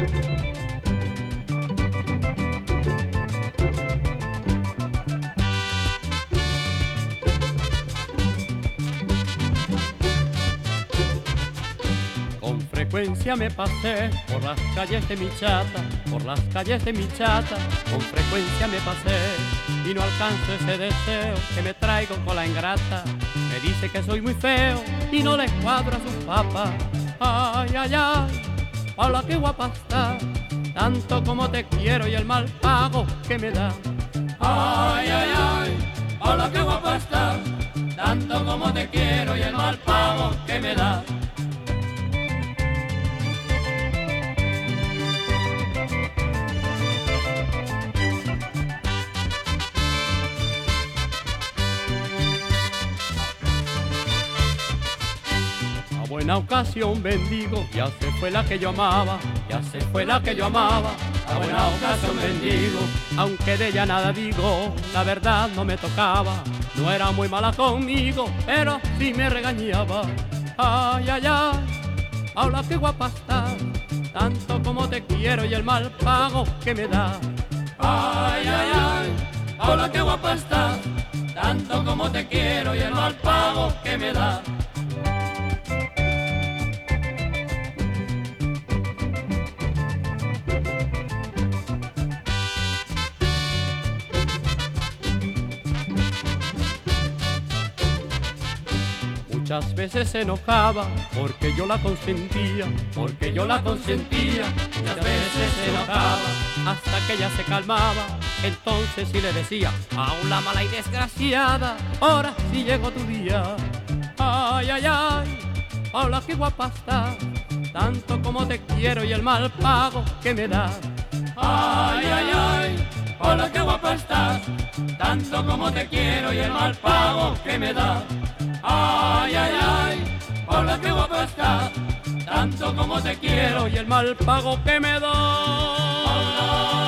Con frecuencia me pasé por las calles de mi chata, por las calles de mi chata, con frecuencia me pasé y no alcanzo ese deseo que me traigo con la ingrata. Me dice que soy muy feo y no le cuadro a sus papas. Ay, ay, ay, hola qué guapa está, tanto como te quiero y el mal pago que me da. Ay, ay, ay, hola qué guapa está, tanto como te quiero y el mal pago que me da. Buena ocasión bendigo, ya se fue la que yo amaba, ya se fue la que yo amaba. A buena ocasión bendigo, aunque de ella nada digo, la verdad no me tocaba. No era muy mala conmigo, pero sí me regañaba. Ay, ay, ay, hola qué guapa estás, tanto como te quiero y el mal pago que me da. Ay, ay, ay, hola qué guapa estás, tanto como te quiero y el mal pago que me da. Muchas veces se enojaba porque yo la consentía, porque yo la consentía. Muchas veces se enojaba hasta que ella se calmaba. Entonces sí le decía, aula mala y desgraciada, ahora sí llegó tu día. Ay, ay, ay, hola qué guapa estás, tanto como te quiero y el mal pago que me da. Ay, ay, ay, hola qué guapa estás, tanto como te quiero y el mal pago que me da. Ay, ay, ay, hola qué guapa estás, tanto como te quiero y el mal pago que me da.